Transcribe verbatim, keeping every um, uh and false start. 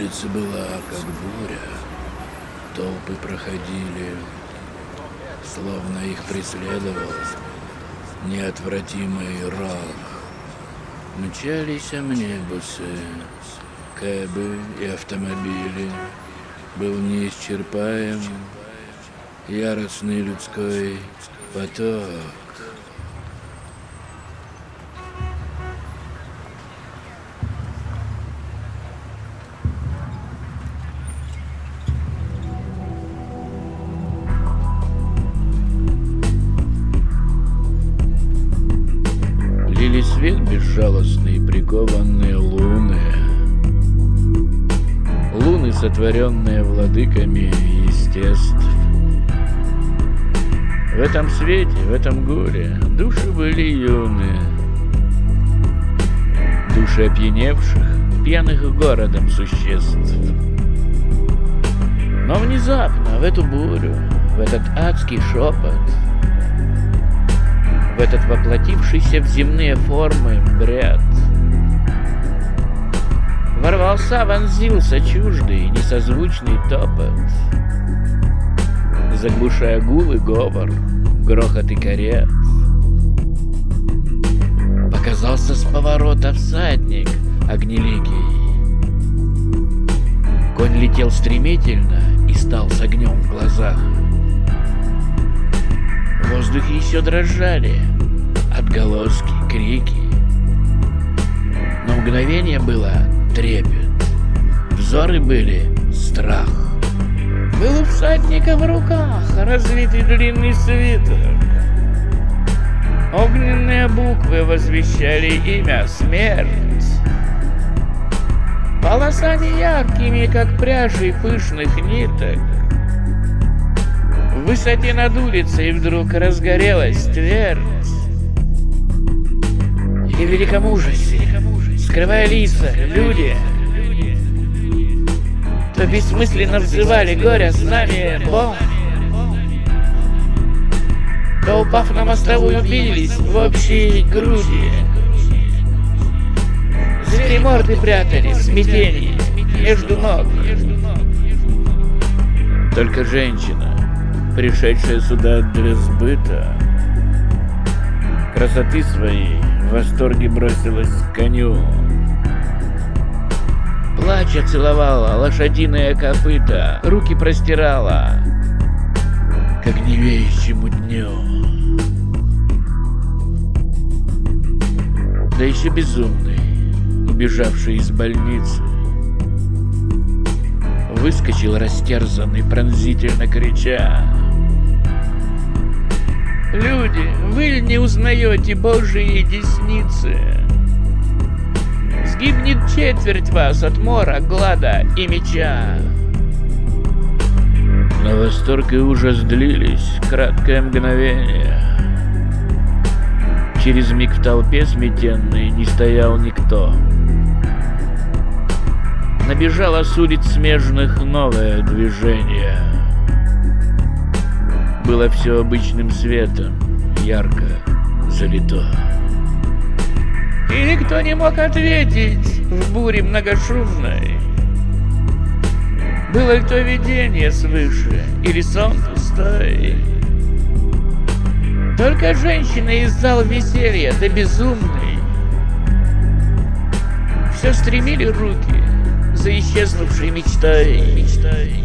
улица была как буря. Толпы проходили, словно их преследовал неотвратимый рок. Мчались амнибусы, кэбы и автомобили. Был неисчерпаем яростный людской поток. Лили свет безжалостный, прикованные луны. Луны, сотворенные владыками естеств. В этом свете, в этом горе души были юны. Души опьяневших, пьяных городом существ. Но внезапно в эту бурю, в этот адский шепот, в этот воплотившийся в земные формы бред, ворвался, вонзился чуждый, несозвучный топот, заглушая гул и говор, грохот и карет. Показался с поворота всадник огнеликий. Конь летел стремительно и стал с огнем в глазах. В воздухе еще дрожали отголоски, крики. Но мгновение было трепет, взоры были страх. Был у всадника в руках развитый длинный свиток. Огненные буквы возвещали имя смерть. Полосами яркими, как пряжи пышных ниток. В высоте над улицей вдруг разгорелась твердь. И в великом ужасе, скрывая лица, люди то бессмысленно взывали горя с нами Бог, то, упав на мостовую, бились в общей груди. Звери морды прятали в смятении между ног. Только женщина, пришедшая сюда для сбыта, красоты своей в восторге бросилась к коню. Плача целовала лошадиные копыта, руки простирала к огневеющему дню. Да еще безумный, убежавший из больницы, выскочил растерзанный, пронзительно крича: «Люди, вы не узнаете Божьи десницы? Сгибнет четверть вас от мора, глада и меча». Но восторг и ужас длились краткое мгновение. Через миг в толпе сметенной не стоял никто. Набежало с улиц смежных новое движение. Было все обычным светом, ярко залито. И никто не мог ответить в буре многошумной, было ли то видение свыше или сон пустой. Только женщина из зала веселья да безумный все стремили руки за исчезнувшей мечтой. мечтой.